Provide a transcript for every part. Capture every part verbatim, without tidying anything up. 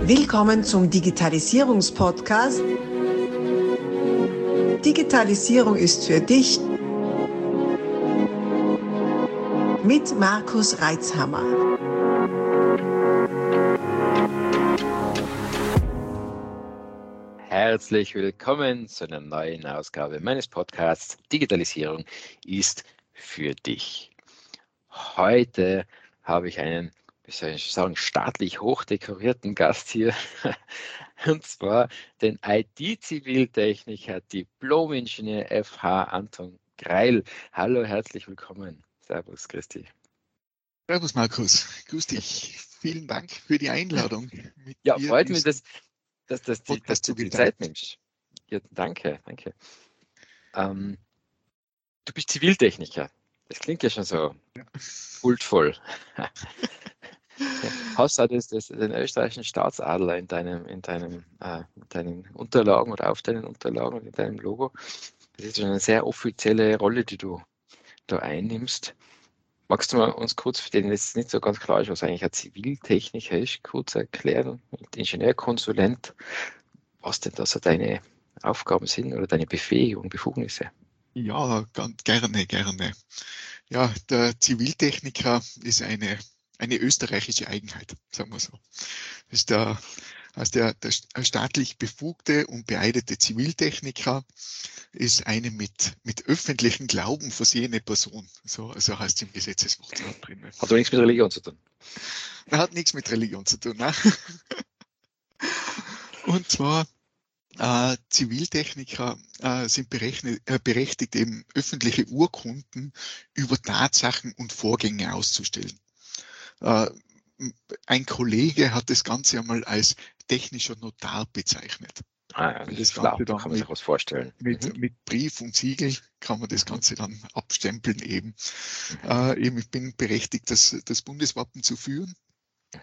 Willkommen zum Digitalisierungspodcast. Digitalisierung ist für dich mit Markus Reitzhammer. Herzlich willkommen zu einer neuen Ausgabe meines Podcasts Digitalisierung ist für dich. Heute habe ich einen, wie soll ich sagen, staatlich hochdekorierten Gast hier, und zwar den I T-Ziviltechniker, Diplom-Ingenieur F H Anton Greil. Hallo, herzlich willkommen. Servus, Christi. Servus, Markus. Grüß dich. Vielen Dank für die Einladung. Mit Ja, dir freut mich, dass, dass, dass, die, dass du die Zeit nimmst. Ja, danke, danke. Ähm, du bist Ziviltechniker. Das klingt ja schon so kultvoll. Hast du das, das, den österreichischen Staatsadler in, deinem, in, deinem, äh, in deinen Unterlagen oder auf deinen Unterlagen oder in deinem Logo? Das ist schon eine sehr offizielle Rolle, die du da einnimmst. Magst du mal uns kurz, für den jetzt nicht so ganz klar ist, was eigentlich ein Ziviltechniker ist, kurz erklären, Ingenieurkonsulent, was denn da so deine Aufgaben sind oder deine Befähigung, Befugnisse? Ja, ganz gerne, gerne. Ja, der Ziviltechniker ist eine, eine österreichische Eigenheit, sagen wir so. Das ist der, also der, der staatlich befugte und beeidete Ziviltechniker ist eine mit, mit öffentlichem Glauben versehene Person. So, so heißt es im Gesetzeswort drin. Hat aber nichts mit Religion zu tun. Hat nichts mit Religion zu tun, ne? Und zwar Äh, Ziviltechniker äh, sind berechnet, äh, berechtigt, eben öffentliche Urkunden über Tatsachen und Vorgänge auszustellen. Äh, ein Kollege hat das Ganze einmal als technischer Notar bezeichnet. Ah, ja, das, das Ganze schlau, da kann man sich was vorstellen. Mit, mhm. mit Brief und Siegel kann man das mhm. Ganze dann abstempeln eben. Mhm. Äh, eben ich bin berechtigt, das, das Bundeswappen zu führen. Mhm.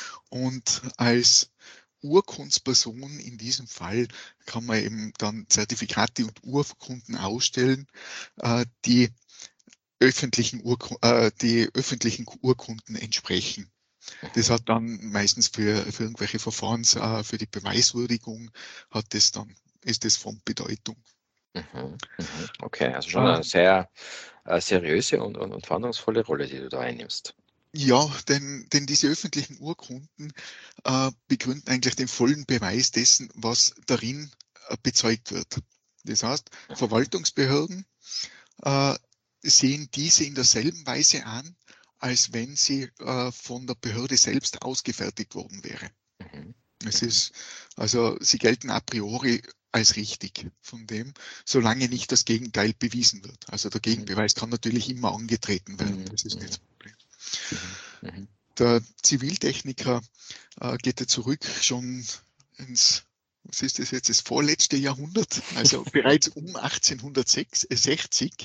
Und als Urkundsperson in diesem Fall kann man eben dann Zertifikate und Urkunden ausstellen, äh, die öffentlichen, Urku äh, die öffentlichen Urkunden entsprechen. Das hat dann meistens für, für irgendwelche Verfahrens, äh, für die Beweiswürdigung hat das dann, ist das von Bedeutung. Mhm. Okay, also schon eine sehr äh, seriöse und, und, und verantwortungsvolle Rolle, die du da einnimmst. Ja, denn, denn diese öffentlichen Urkunden äh, begründen eigentlich den vollen Beweis dessen, was darin äh, bezeugt wird. Das heißt, Verwaltungsbehörden äh, sehen diese in derselben Weise an, als wenn sie äh, von der Behörde selbst ausgefertigt worden wäre. Mhm. Es ist, also sie gelten a priori als richtig von dem, solange nicht das Gegenteil bewiesen wird. Also der Gegenbeweis kann natürlich immer angetreten werden. Das ist nicht das Problem. Mhm. Der Ziviltechniker äh, geht ja zurück schon ins, was ist das jetzt, das vorletzte Jahrhundert, also bereits um achtzehnhundertsechzig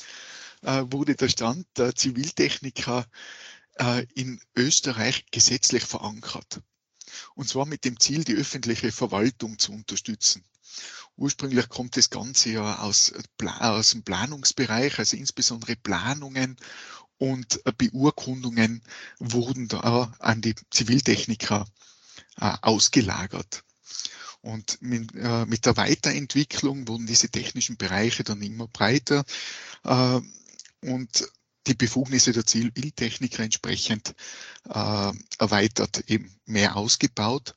äh, wurde der Stand der Ziviltechniker äh, in Österreich gesetzlich verankert. Und zwar mit dem Ziel, die öffentliche Verwaltung zu unterstützen. Ursprünglich kommt das Ganze ja aus, aus dem Planungsbereich, also insbesondere Planungen und Beurkundungen wurden da an die Ziviltechniker äh, ausgelagert. Und mit, äh, mit der Weiterentwicklung wurden diese technischen Bereiche dann immer breiter äh, und die Befugnisse der Ziviltechniker entsprechend äh, erweitert, eben mehr ausgebaut.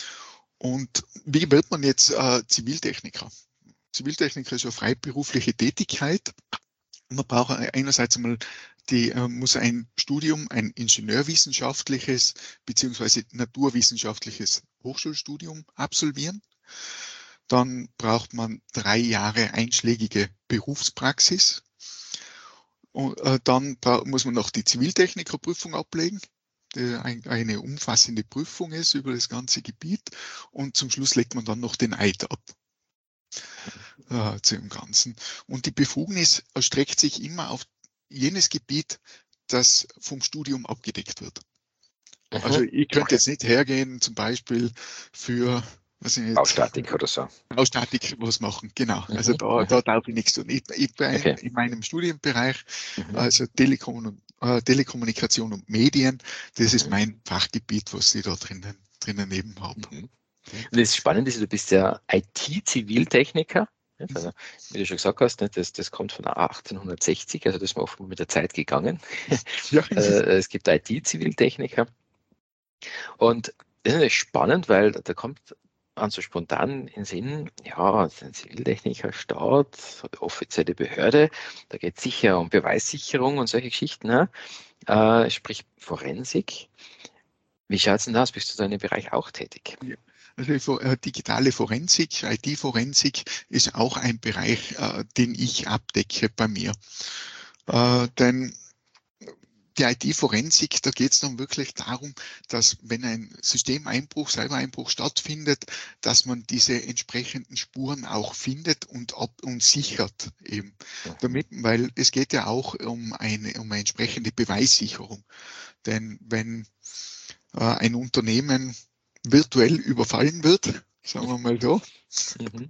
Und wie wird man jetzt äh, Ziviltechniker? Ziviltechniker ist eine freiberufliche Tätigkeit. Man braucht einerseits einmal die, äh, muss ein Studium, ein ingenieurwissenschaftliches beziehungsweise naturwissenschaftliches Hochschulstudium absolvieren. Dann braucht man drei Jahre einschlägige Berufspraxis. Und äh, dann muss man noch die Ziviltechnikerprüfung ablegen, die ein, eine umfassende Prüfung ist über das ganze Gebiet. Und zum Schluss legt man dann noch den Eid ab äh, zu dem Ganzen. Und die Befugnis erstreckt sich immer auf jenes Gebiet, das vom Studium abgedeckt wird. Mhm. Also ich könnte okay. jetzt nicht hergehen, zum Beispiel für was ich nicht, Baustatik oder so. Baustatik was machen, genau. Mhm. Also da, mhm. da darf ich nichts tun. Ich, ich bin okay. in meinem Studienbereich, mhm. also Telekom, äh, Telekommunikation und Medien, das ist mhm. mein Fachgebiet, was ich da drinnen, drinnen eben habe. Mhm. Und das Spannende ist, du bist ja I T-Ziviltechniker. Also, wie du schon gesagt hast, das, das kommt von achtzehnhundertsechzig, also das ist mir offenbar mit der Zeit gegangen. Ja. Es gibt I T-Ziviltechniker. Und das ist natürlich spannend, weil da kommt an so spontan in den Sinn, ja, ein Ziviltechniker, Staat, offizielle Behörde, da geht es sicher um Beweissicherung und solche Geschichten, ne? Äh, sprich Forensik. Wie schaut es denn aus? Bist du da in dem Bereich auch tätig? Ja. Also äh, digitale Forensik, I T-Forensik ist auch ein Bereich, äh, den ich abdecke bei mir. Äh, denn die I T-Forensik, da geht es dann wirklich darum, dass wenn ein Systemeinbruch, Cybereinbruch stattfindet, dass man diese entsprechenden Spuren auch findet und, ab, und sichert eben. Damit, weil es geht ja auch um eine, um eine entsprechende Beweissicherung. Denn wenn äh, ein Unternehmen virtuell überfallen wird, sagen wir mal so, Mhm.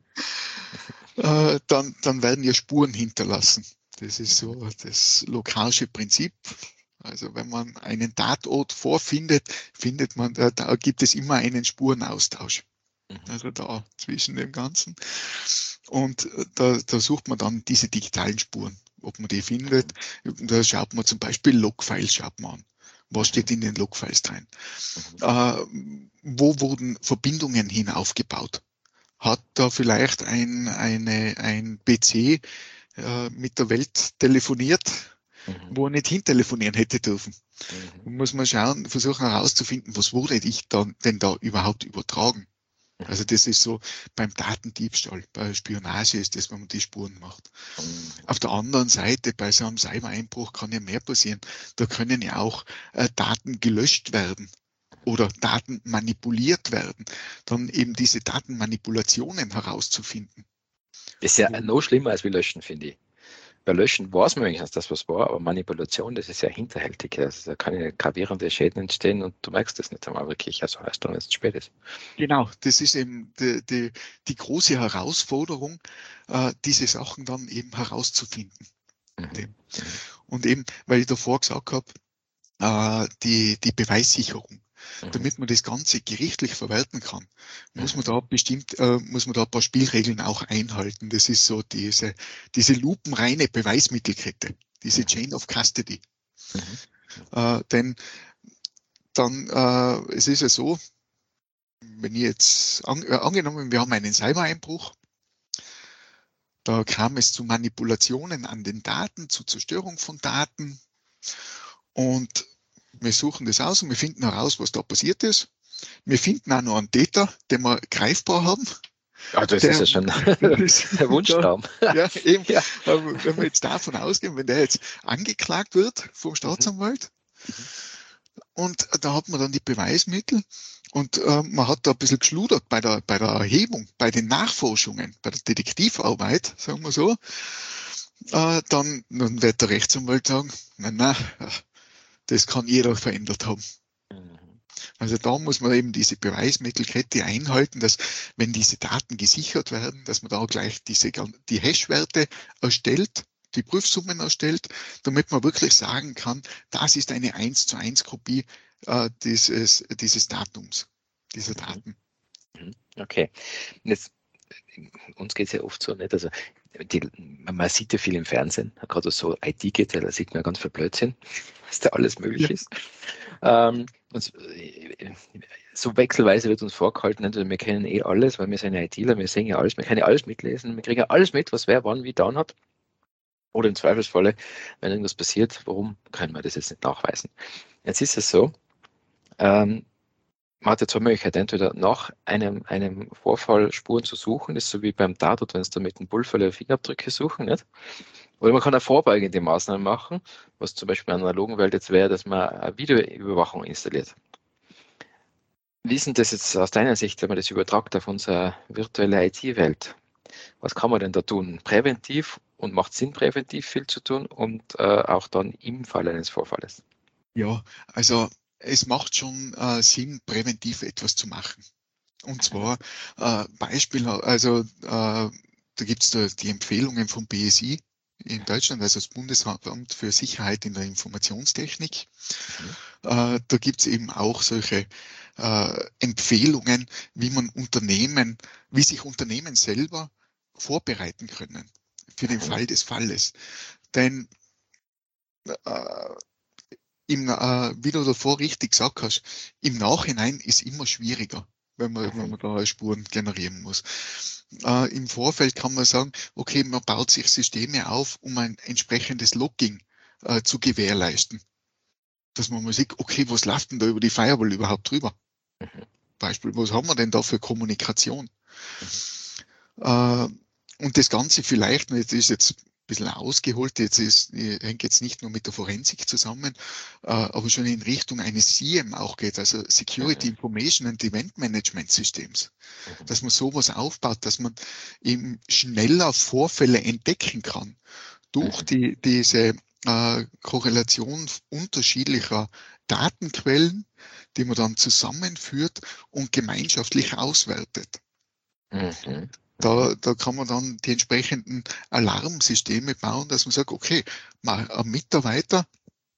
äh, dann, dann werden ja Spuren hinterlassen. Das ist so das Locke'sche Prinzip. Also wenn man einen Tatort vorfindet, findet man, da, da gibt es immer einen Spurenaustausch. Also da zwischen dem Ganzen. Und da, da sucht man dann diese digitalen Spuren, ob man die findet. Da schaut man zum Beispiel Logfiles, schaut man an. Was steht in den Logfiles drin? Äh, wo wurden Verbindungen hin aufgebaut? Hat da vielleicht ein, eine, ein P C äh, mit der Welt telefoniert, mhm. wo er nicht hintelefonieren hätte dürfen? Mhm. Muss man schauen, versuchen herauszufinden, was wurde ich dann denn da überhaupt übertragen? Mhm. Also das ist so beim Datendiebstahl, bei Spionage ist das, wenn man die Spuren macht. Mhm. Auf der anderen Seite, bei so einem Cybereinbruch kann ja mehr passieren. Da können ja auch äh, Daten gelöscht werden oder Daten manipuliert werden, dann eben diese Datenmanipulationen herauszufinden. Das ist ja noch schlimmer als wir löschen, finde ich. Bei Löschen weiß man wenigstens, dass was war, aber Manipulation, das ist ja hinterhältig. Also da kann ja gravierende Schäden entstehen und du merkst das nicht einmal wirklich, also erst dann, wenn es zu spät ist. Genau, das ist eben die, die, die große Herausforderung, äh, diese Sachen dann eben herauszufinden. Mhm. Und eben, weil ich davor gesagt habe, äh, die, die Beweissicherung. Damit man das Ganze gerichtlich verwerten kann, muss man da bestimmt, äh, muss man da ein paar Spielregeln auch einhalten. Das ist so diese, diese lupenreine Beweismittelkette, diese Chain of Custody. Mhm. Äh, denn dann, äh, es ist ja so, wenn ich jetzt, an, äh, angenommen, wir haben einen Cybereinbruch, da kam es zu Manipulationen an den Daten, zu Zerstörung von Daten und wir suchen das aus und wir finden heraus, was da passiert ist. Wir finden auch noch einen Täter, den wir greifbar haben. Ja, das der, ist ja schon der Wunschtraum. Ja, eben. Ja. Wenn wir jetzt davon ausgehen, wenn der jetzt angeklagt wird vom Staatsanwalt, mhm. und da hat man dann die Beweismittel und äh, man hat da ein bisschen geschludert bei der, bei der Erhebung, bei den Nachforschungen, bei der Detektivarbeit, sagen wir so, äh, dann, dann wird der Rechtsanwalt sagen, na, na, das kann jeder verändert haben. Also da muss man eben diese Beweismittelkette einhalten, dass wenn diese Daten gesichert werden, dass man da gleich diese, die Hash-Werte erstellt, die Prüfsummen erstellt, damit man wirklich sagen kann, das ist eine eins zu eins Kopie äh, dieses, dieses Datums, dieser Daten. Okay. Jetzt, uns geht es ja oft so nicht, also die, man sieht ja viel im Fernsehen, gerade so I T geht, da sieht man ganz viel Blödsinn, was da alles möglich ja. ist. Ähm, und so wechselweise wird uns vorgehalten, also wir kennen eh alles, weil wir sind ITler, wir sehen ja alles, wir können ja alles mitlesen, wir kriegen ja alles mit, was wer wann wie getan hat. Oder im Zweifelsfalle, wenn irgendwas passiert, warum können wir das jetzt nicht nachweisen? Jetzt ist es so, ähm, man hat ja zwei Möglichkeiten, entweder nach einem, einem Vorfall Spuren zu suchen, das ist so wie beim Tatort, wenn es da mit dem Pulverle Fingerabdrücke suchen, nicht? Oder man kann eine vorbeugende Maßnahme machen, was zum Beispiel in der analogen Welt jetzt wäre, dass man eine Videoüberwachung installiert. Wie ist denn das jetzt aus deiner Sicht, wenn man das übertragt auf unsere virtuelle I T-Welt? Was kann man denn da tun? Präventiv und macht Sinn, präventiv viel zu tun und äh, auch dann im Fall eines Vorfalles? Ja, also es macht schon äh, Sinn, präventiv etwas zu machen. Und zwar äh, Beispiel, also äh, da gibt es da die Empfehlungen vom B S I, in Deutschland, also das Bundesamt für Sicherheit in der Informationstechnik. Mhm. Äh, da gibt es eben auch solche äh, Empfehlungen, wie man Unternehmen, wie sich Unternehmen selber vorbereiten können für den mhm. Fall des Falles. Denn äh, im, äh, wie du davor richtig gesagt hast, im Nachhinein ist immer schwieriger, wenn man, mhm. wenn man da Spuren generieren muss. Äh, Im Vorfeld kann man sagen, okay, man baut sich Systeme auf, um ein entsprechendes Logging äh, zu gewährleisten. Dass man mal sieht, okay, was läuft denn da über die Firewall überhaupt drüber? Mhm. Beispiel, was haben wir denn da für Kommunikation? Mhm. Äh, und das Ganze vielleicht, das ist jetzt ein bisschen ausgeholt, jetzt ist, hängt jetzt nicht nur mit der Forensik zusammen, äh, aber schon in Richtung eines S I E M auch geht, also Security mhm. Information and Event Management Systems, mhm. dass man sowas aufbaut, dass man eben schneller Vorfälle entdecken kann durch mhm. die, diese äh, Korrelation unterschiedlicher Datenquellen, die man dann zusammenführt und gemeinschaftlich auswertet. Mhm. Da, da kann man dann die entsprechenden Alarmsysteme bauen, dass man sagt, okay, mal ein Mitarbeiter,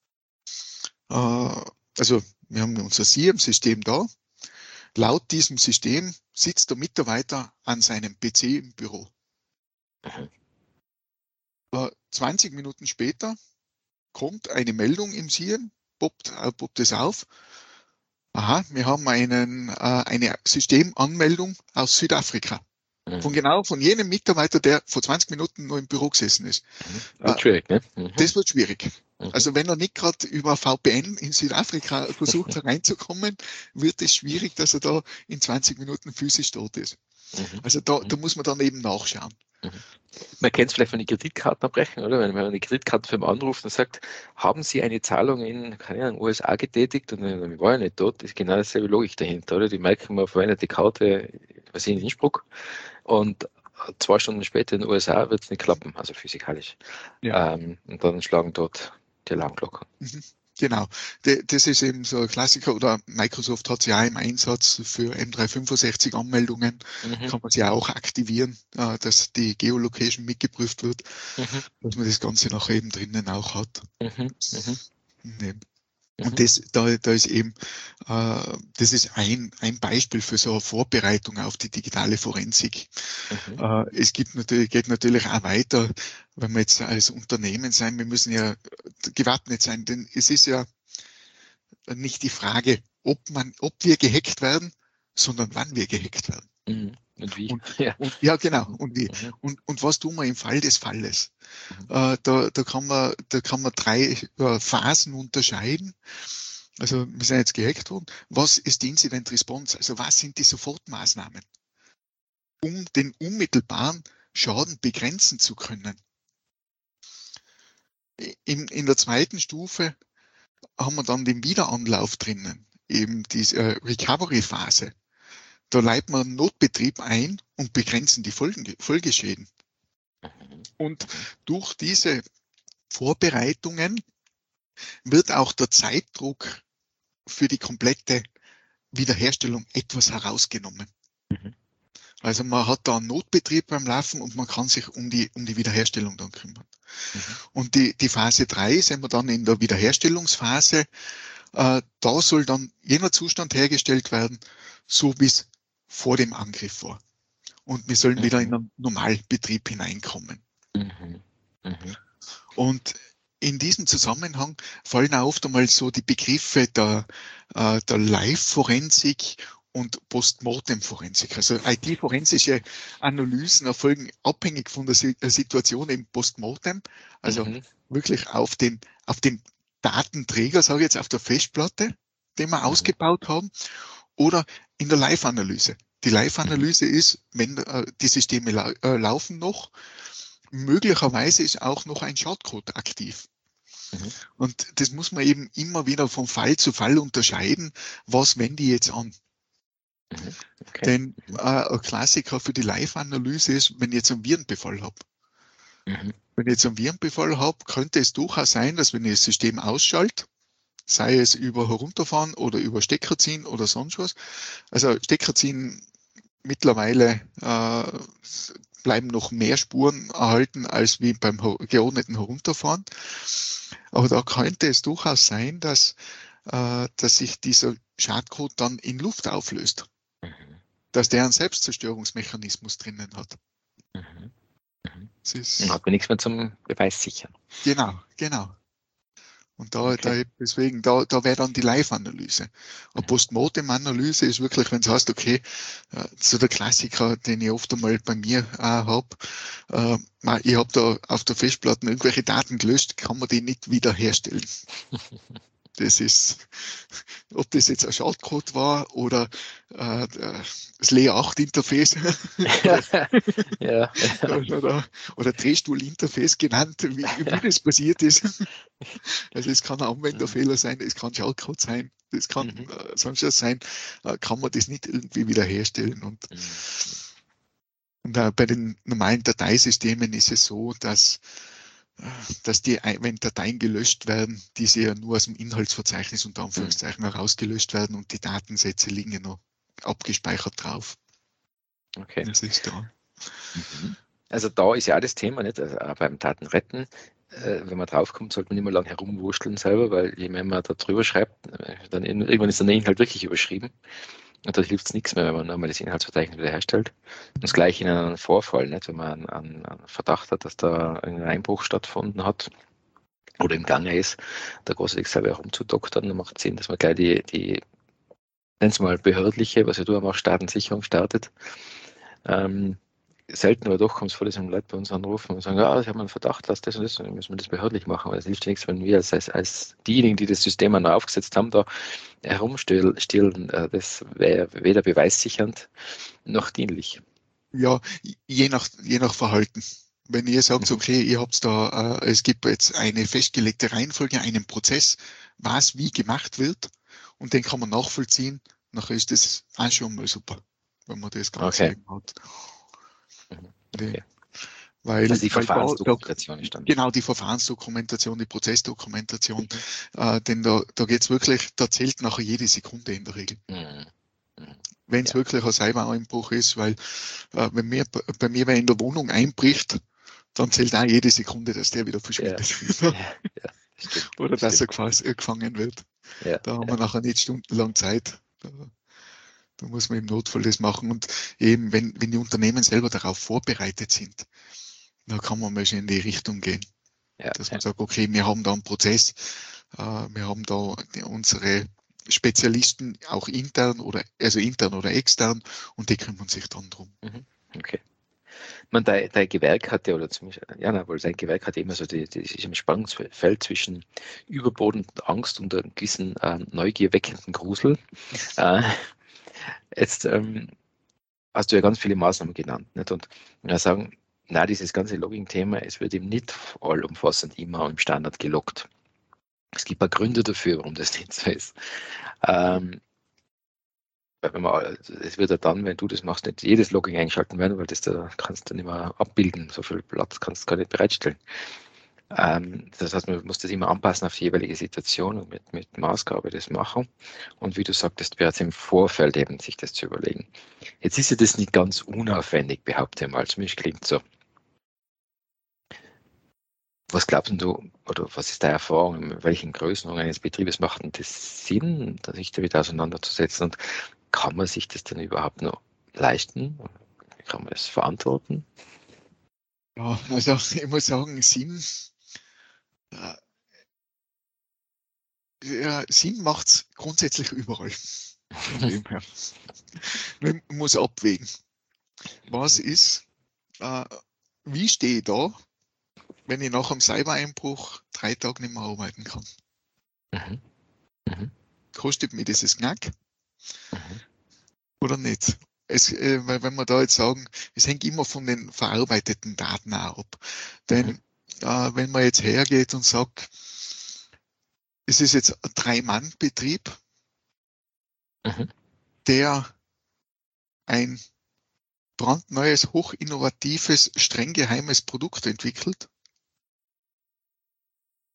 äh, also wir haben unser S I E M-System da, laut diesem System sitzt der Mitarbeiter an seinem P C im Büro. Mhm. Äh, zwanzig Minuten später kommt eine Meldung im S I E M, poppt, äh, poppt es auf. Aha, wir haben einen, äh, eine Systemanmeldung aus Südafrika. Von genau, von jenem Mitarbeiter, der vor zwanzig Minuten nur im Büro gesessen ist. Mhm. Wird schwierig, ne? Mhm. Das wird schwierig. Mhm. Also wenn er nicht gerade über V P N in Südafrika versucht reinzukommen, wird es schwierig, dass er da in zwanzig Minuten physisch dort ist. Mhm. Also da, da muss man dann eben nachschauen. Mhm. Man kennt es vielleicht von den Kreditkarten abbrechen, oder? Wenn man eine Kreditkartenfirma anruft und sagt, haben Sie eine Zahlung in, keine Ahnung, U S A getätigt? Und dann war ja nicht dort. Das ist genau dasselbe Logik dahinter, oder? Die merken, man verwendet die Karte, was in Innsbruck. Und zwei Stunden später in den U S A wird es nicht klappen, also physikalisch. Ja. Ähm, und dann schlagen dort die Alarmglocken. Mhm. Genau, das ist eben so ein Klassiker, oder Microsoft hat es ja im Einsatz für M dreihundertfünfundsechzig Anmeldungen, mhm. kann man sie auch aktivieren, dass die Geolocation mitgeprüft wird, mhm. dass man das Ganze nachher eben drinnen auch hat. Mhm. Mhm. Und das, da, da ist eben, äh, das ist ein, ein Beispiel für so eine Vorbereitung auf die digitale Forensik. Mhm. Äh, es gibt natürlich, geht natürlich auch weiter, wenn wir jetzt als Unternehmen sein, wir müssen ja gewappnet sein, denn es ist ja nicht die Frage, ob man, ob wir gehackt werden, sondern wann wir gehackt werden. Mhm. Und wie? Und, ja. Und, ja, genau. Und wie? Mhm. Und, und was tun wir im Fall des Falles? Mhm. Äh, da, da kann man, da kann man drei äh, Phasen unterscheiden. Also, wir sind jetzt gehackt worden. Was ist die Incident Response? Also, was sind die Sofortmaßnahmen, um den unmittelbaren Schaden begrenzen zu können? In, in der zweiten Stufe haben wir dann den Wiederanlauf drinnen, eben diese äh, Recovery-Phase. Da leiten wir einen Notbetrieb ein und begrenzen die Folgen, Folgeschäden. Und durch diese Vorbereitungen wird auch der Zeitdruck für die komplette Wiederherstellung etwas herausgenommen. Mhm. Also man hat da einen Notbetrieb beim Laufen und man kann sich um die, um die Wiederherstellung dann kümmern. Mhm. Und die, die Phase drei sind wir dann in der Wiederherstellungsphase. Äh, da soll dann jener Zustand hergestellt werden, so wie es vor dem Angriff war. Und wir sollen mhm. wieder in einen Normalbetrieb hineinkommen. Mhm. Mhm. Und in diesem Zusammenhang fallen auch oft einmal so die Begriffe der, äh, der Live-Forensik und Postmortem-Forensik. Also I T-forensische Analysen erfolgen abhängig von der Situation im Postmortem, also mhm. wirklich auf den, auf den Datenträger, sage ich jetzt, auf der Festplatte, den wir mhm. ausgebaut haben, oder in der Live-Analyse. Die Live-Analyse ist, wenn äh, die Systeme lau äh, laufen noch, möglicherweise ist auch noch ein Schadcode aktiv. Mhm. Und das muss man eben immer wieder von Fall zu Fall unterscheiden, was wende ich jetzt an. Mhm. Okay. Denn äh, ein Klassiker für die Live-Analyse ist, wenn ich jetzt einen Virenbefall habe. Mhm. Wenn ich jetzt einen Virenbefall habe, könnte es durchaus sein, dass wenn ich das System ausschalte, sei es über Herunterfahren oder über Stecker ziehen oder sonst was. Also Stecker ziehen mittlerweile äh, bleiben noch mehr Spuren erhalten als wie beim geordneten Herunterfahren. Aber da könnte es durchaus sein, dass, äh, dass sich dieser Schadcode dann in Luft auflöst. Mhm. Dass der einen Selbstzerstörungsmechanismus drinnen hat. Mhm. Mhm. Das ist, Dann hat man nichts mehr zum Beweis sichern. genau, genau. Und da, Okay. da deswegen, da, da wäre dann die Live-Analyse. Eine Postmortem-Analyse ist wirklich, wenn es heißt, okay, äh, so der Klassiker, den ich oft einmal bei mir äh, habe, äh, ich habe da auf der Festplatte irgendwelche Daten gelöscht, kann man die nicht wiederherstellen. Das ist, ob das jetzt ein Schadcode war oder äh, das Layer acht Interface ja. oder, oder Drehstuhl-Interface genannt, wie, wie das passiert ist. Also es kann ein Anwenderfehler sein, es kann Schadcode sein, das kann Mhm. äh, sonst was sein, äh, kann man das nicht irgendwie wiederherstellen. Und, Mhm. und äh, bei den normalen Dateisystemen ist es so, dass dass die, wenn Dateien gelöscht werden, diese ja nur aus dem Inhaltsverzeichnis unter Anführungszeichen herausgelöscht werden und die Datensätze liegen ja noch abgespeichert drauf. Okay. Das ist da. Mhm. Also da ist ja auch das Thema, nicht? Also auch beim Datenretten, äh, wenn man draufkommt, sollte man nicht mehr lange herumwurschteln selber, weil je mehr man da drüber schreibt, dann irgendwann ist dann der Inhalt wirklich überschrieben. Und da hilft es nichts mehr, wenn man nochmal das Inhaltsverzeichnis wiederherstellt. Und das gleiche in einem Vorfall, nicht? Wenn man einen, einen Verdacht hat, dass da ein Einbruch stattgefunden hat oder im Gange ist, da großartig selber herumzudoktern, dann macht es Sinn, dass man gleich die, die nennen es mal behördliche, was ja du auch machst, Datensicherung startet. Ähm, selten, aber doch kommt es vor, dass Leute bei uns anrufen und sagen, ja, ich habe einen Verdacht, dass das und das, und dann müssen wir das behördlich machen, weil es hilft ja nichts, wenn wir als, als, als diejenigen, die das System einmal aufgesetzt haben, da herumstehlen. Das wäre weder beweissichernd noch dienlich. Ja, je nach, je nach Verhalten. Wenn ihr sagt, Mhm. okay, ihr habt da, äh, es gibt jetzt eine festgelegte Reihenfolge, einen Prozess, was wie gemacht wird, und den kann man nachvollziehen, nachher ist das auch schon mal super, wenn man das Ganze Okay. eben hat. Mhm. Die, Okay. weil, Also die weil da, da, Verfahrensdokumentation ist dann. genau, die Verfahrensdokumentation, die Prozessdokumentation, Mhm. äh, denn da, da geht's wirklich, da zählt nachher jede Sekunde in der Regel. Mhm. Mhm. Wenn es Ja. wirklich ein Cybereinbruch ist, weil äh, wenn mir, bei mir wer in der Wohnung einbricht, dann zählt auch jede Sekunde, dass der wieder verschwindet. Ja. Ja. Ja. Stimmt. Oder dass er Stimmt. gefangen wird. Ja. Da haben Ja. wir nachher nicht stundenlang Zeit. Da, da muss man im Notfall das machen. Und eben, wenn, wenn die Unternehmen selber darauf vorbereitet sind, dann kann man mal schon in die Richtung gehen. Ja. Dass Ja. man sagt, okay, wir haben da einen Prozess, äh, wir haben da unsere Spezialisten auch intern oder also intern oder extern, und die kümmern sich dann drum. Mhm. Okay. Man, dein, dein Gewerk hatte, oder zumindest, ja, na, wohl, sein Gewerk hatte immer so die, die, ist im Spannungsfeld zwischen überbordender Angst und einem gewissen ähm, Neugier weckenden Grusel. Äh, jetzt ähm, hast du ja ganz viele Maßnahmen genannt, nicht? Und wir sagen, na, dieses ganze Logging-Thema, es wird eben nicht allumfassend immer im Standard geloggt. Es gibt ein paar Gründe dafür, warum das nicht so ist. Ähm, wenn man, es wird ja dann, wenn du das machst, nicht jedes Logging einschalten werden, weil das da kannst du nicht mehr abbilden. So viel Platz kannst du gar nicht bereitstellen. Ähm, das heißt, man muss das immer anpassen auf die jeweilige Situation und mit, mit Maßgabe das machen. Und wie du sagtest, bereits im Vorfeld eben sich das zu überlegen. Jetzt ist ja das nicht ganz unaufwendig, behaupte ich mal. Zumindest klingt so. Was glaubst du, oder was ist deine Erfahrung, in welchen Größenordnungen eines Betriebes macht denn das Sinn, sich damit auseinanderzusetzen? Und kann man sich das denn überhaupt noch leisten? Kann man das verantworten? Ja, also ich muss sagen, Sinn, äh, ja, Sinn macht es grundsätzlich überall. Von dem her. Man muss abwägen. Was ist, äh, wie stehe ich da, wenn ich nach einem Cybereinbruch drei Tage nicht mehr arbeiten kann? Mhm. Mhm. Kostet mir dieses Knack Mhm. oder nicht? Es, äh, weil wenn wir da jetzt sagen, es hängt immer von den verarbeiteten Daten auch ab. Denn Mhm. äh, wenn man jetzt hergeht und sagt, es ist jetzt ein Drei-Mann-Betrieb, Mhm. der ein brandneues, hochinnovatives, streng geheimes Produkt entwickelt.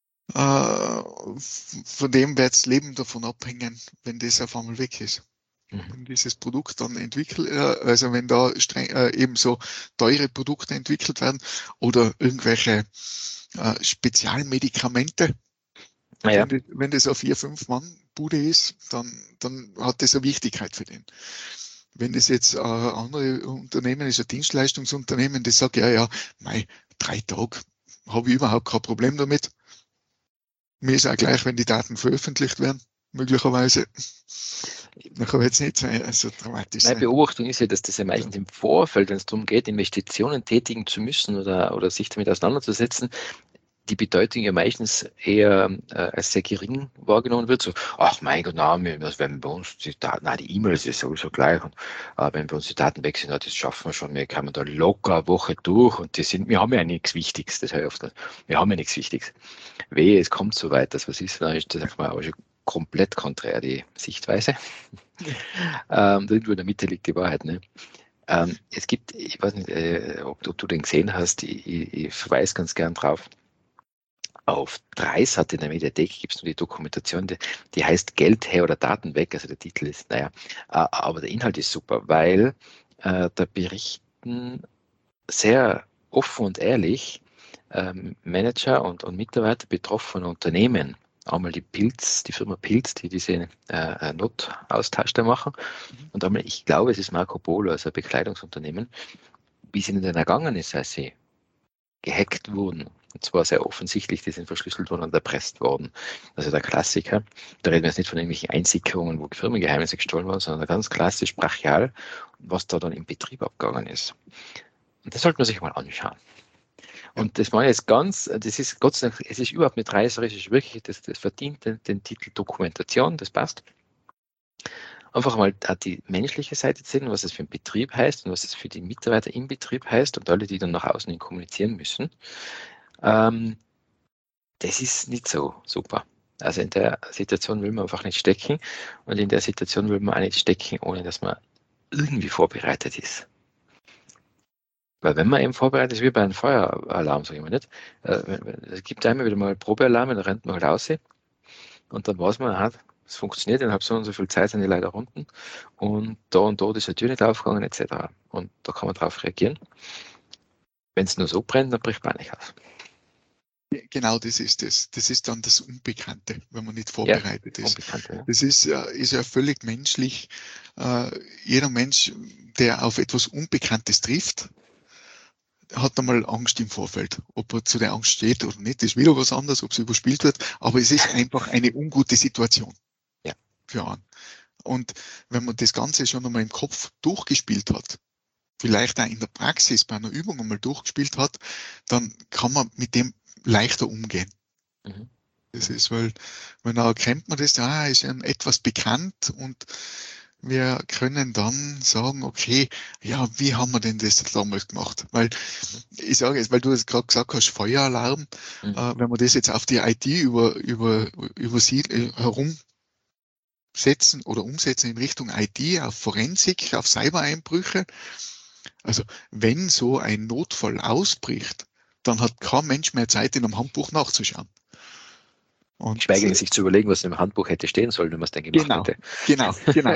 Äh, von dem wird das Leben davon abhängen, wenn das auf einmal weg ist. wenn dieses Produkt dann entwickelt, also wenn da streng, äh, eben so teure Produkte entwickelt werden oder irgendwelche äh, Spezialmedikamente, Naja, wenn, das, wenn das eine vier, fünf Mann Bude ist, dann, dann hat das eine Wichtigkeit für den. Wenn das jetzt ein äh, anderes Unternehmen ist, ein Dienstleistungsunternehmen, das sagt, ja, ja, mei, drei Tage, habe ich überhaupt kein Problem damit. Mir ist auch gleich, wenn die Daten veröffentlicht werden, möglicherweise. Das kann jetzt nicht sein, also dramatisch meine sein. Beobachtung ist ja, dass das ja meistens im Vorfeld, wenn es darum geht, Investitionen tätigen zu müssen oder, oder sich damit auseinanderzusetzen, die Bedeutung ja meistens eher äh, als sehr gering wahrgenommen wird. So, ach mein Gott, na, wenn bei uns die Daten, na, die E-Mails ist sowieso gleich. Und äh, wenn bei uns die Daten weg sind, na, das schaffen wir schon, wir kommen da locker eine Woche durch und die sind, wir haben ja nichts Wichtiges, das höre ich oft. Wir haben ja nichts Wichtiges. Wehe, es kommt so weit, dass was ist, dann ist das einfach mal schon komplett konträr, die Sichtweise. ähm, irgendwo in der Mitte liegt die Wahrheit, ne? Ähm, es gibt, ich weiß nicht, äh, ob, ob du den gesehen hast, ich, ich, ich verweise ganz gern drauf. Auf Dreisat in der Mediathek gibt es nur die Dokumentation, die, die heißt Geld her oder Daten weg. Also der Titel ist, naja, äh, aber der Inhalt ist super, weil äh, da berichten sehr offen und ehrlich ähm, Manager und, und Mitarbeiter betroffener Unternehmen. Einmal die Pilz, die Firma Pilz, die diese äh, Notaustausch da machen. Und einmal, ich glaube, es ist Marco Polo, also ein Bekleidungsunternehmen, wie es ihnen denn ergangen ist, als sie gehackt wurden. Und zwar sehr offensichtlich, die sind verschlüsselt worden und erpresst worden. Also der Klassiker. Da reden wir jetzt nicht von irgendwelchen Einsickerungen, wo Firmengeheimnisse gestohlen wurden, sondern ganz klassisch brachial, was da dann im Betrieb abgegangen ist. Und das sollte man sich mal anschauen. Und das war jetzt ganz, das ist Gott sei Dank, es ist überhaupt nicht reißerisch, es ist wirklich, das, das verdient den, den Titel Dokumentation, das passt. Einfach mal die menschliche Seite sehen, was es für einen Betrieb heißt und was es für die Mitarbeiter im Betrieb heißt und alle, die dann nach außen hin kommunizieren müssen. Ähm, das ist nicht so super. Also in der Situation will man einfach nicht stecken und in der Situation will man auch nicht stecken, ohne dass man irgendwie vorbereitet ist. Weil wenn man eben vorbereitet ist, wie bei einem Feueralarm, sage ich mal nicht, äh, es gibt einmal wieder mal Probealarme, da rennt man halt raus und dann weiß man, aha, es funktioniert, innerhalb so und so viel Zeit sind die Leute unten und da und dort ist die Tür nicht aufgegangen et cetera. Und da kann man darauf reagieren. Wenn es nur so brennt, dann bricht Panik aus. Genau, das ist das. Das ist dann das Unbekannte, wenn man nicht vorbereitet ja, ist. Unbekannte, ja. Das ist, ist ja völlig menschlich. Jeder Mensch, der auf etwas Unbekanntes trifft, hat einmal Angst im Vorfeld. Ob er zu der Angst steht oder nicht, ist wieder was anderes, ob es überspielt wird. Aber es ist einfach eine ungute Situation. Ja. Für einen. Und wenn man das Ganze schon einmal im Kopf durchgespielt hat, vielleicht auch in der Praxis bei einer Übung einmal durchgespielt hat, dann kann man mit dem leichter umgehen. Mhm. Das ist, weil, weil dann erkennt man das, ah, ist ja etwas bekannt und wir können dann sagen, okay, ja, wie haben wir denn das damals gemacht? Weil, ich sage jetzt, weil du es gerade gesagt hast, Feueralarm, mhm. äh, wenn man das jetzt auf die I T über, über, über sie äh, herumsetzen oder umsetzen in Richtung I T, auf Forensik, auf Cybereinbrüche, also wenn so ein Notfall ausbricht, dann hat kein Mensch mehr Zeit, in einem Handbuch nachzuschauen. Und Schweigend sich zu überlegen, was im Handbuch hätte stehen sollen, wenn man es denn gemacht genau, hätte. Genau, genau.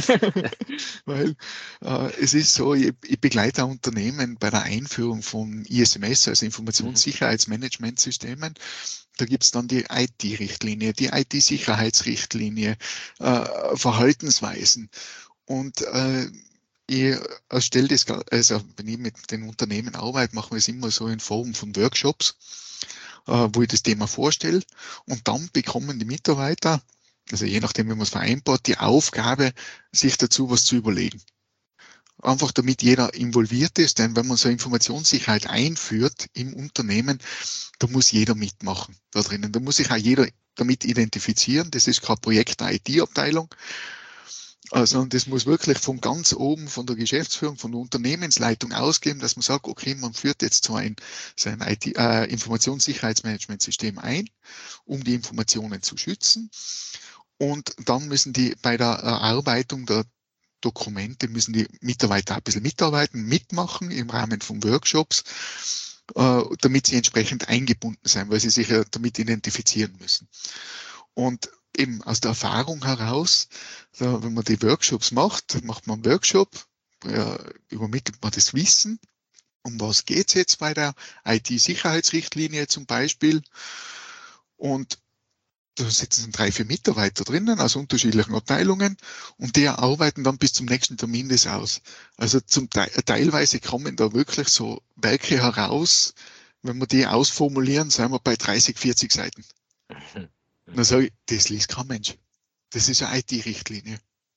Weil äh, es ist so, ich, ich begleite Unternehmen bei der Einführung von I S M S, also Informationssicherheitsmanagementsystemen. Da gibt es dann die I T-Richtlinie, die I T-Sicherheitsrichtlinie, äh, Verhaltensweisen. Und äh, ich erstelle das, also wenn ich mit den Unternehmen arbeite, machen wir es immer so in Form von Workshops, wo ich das Thema vorstelle. Und dann bekommen die Mitarbeiter, also je nachdem, wie man es vereinbart, die Aufgabe, sich dazu was zu überlegen. Einfach damit jeder involviert ist, denn wenn man so Informationssicherheit einführt im Unternehmen, da muss jeder mitmachen da drinnen. Da muss sich auch jeder damit identifizieren. Das ist kein Projekt der I T-Abteilung. Also das muss wirklich von ganz oben, von der Geschäftsführung, von der Unternehmensleitung ausgehen, dass man sagt, okay, man führt jetzt so ein, so ein I T, äh, Informationssicherheitsmanagementsystem ein, um die Informationen zu schützen. Und dann müssen die bei der Erarbeitung der Dokumente, müssen die Mitarbeiter ein bisschen mitarbeiten, mitmachen im Rahmen von Workshops, äh, damit sie entsprechend eingebunden sein, weil sie sich ja damit identifizieren müssen. Und eben aus der Erfahrung heraus, da, wenn man die Workshops macht, macht man einen Workshop, ja, übermittelt man das Wissen, um was geht's jetzt bei der I T-Sicherheitsrichtlinie zum Beispiel. Und da sitzen drei, vier Mitarbeiter drinnen aus unterschiedlichen Abteilungen und die arbeiten dann bis zum nächsten Termin das aus. Also zum Teil, teilweise kommen da wirklich so Werke heraus, wenn wir die ausformulieren, sind wir bei dreißig, vierzig Seiten. Mhm. Dann sage ich, das liest kein Mensch. Das ist eine I T-Richtlinie.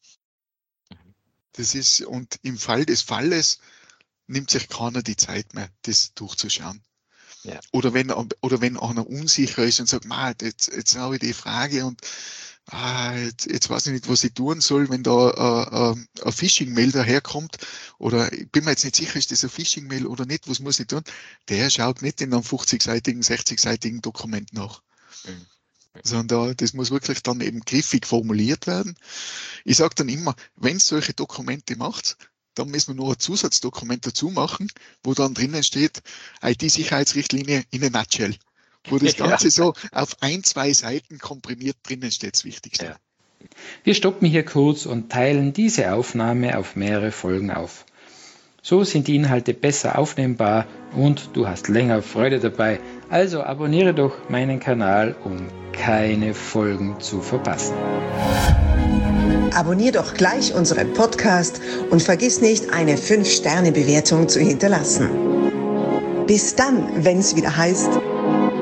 Das ist, und im Fall des Falles nimmt sich keiner die Zeit mehr, das durchzuschauen. Ja. Oder wenn, oder wenn einer unsicher ist und sagt, Ma, jetzt, jetzt habe ich die Frage und ah, jetzt, jetzt weiß ich nicht, was ich tun soll, wenn da äh, äh, ein Phishing-Mail daherkommt oder ich bin mir jetzt nicht sicher, ist das ein Phishing-Mail oder nicht, was muss ich tun? Der schaut nicht in einem fünfzig-seitigen, sechzig-seitigen Dokument nach. Mhm. Sondern das muss wirklich dann eben griffig formuliert werden. Ich sage dann immer, wenn es solche Dokumente macht, dann müssen wir nur ein Zusatzdokument dazu machen, wo dann drinnen steht, I T-Sicherheitsrichtlinie in a nutshell. Wo das Ganze ja. so auf ein, zwei Seiten komprimiert drinnen steht, das Wichtigste. Ja. Wir stoppen hier kurz und teilen diese Aufnahme auf mehrere Folgen auf. So sind die Inhalte besser aufnehmbar und du hast länger Freude dabei. Also abonniere doch meinen Kanal, um keine Folgen zu verpassen. Abonnier doch gleich unseren Podcast und vergiss nicht, eine fünf Sterne Bewertung zu hinterlassen. Bis dann, wenn es wieder heißt,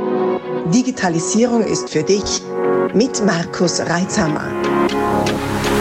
Digitalisierung ist für dich mit Markus Reitzhammer.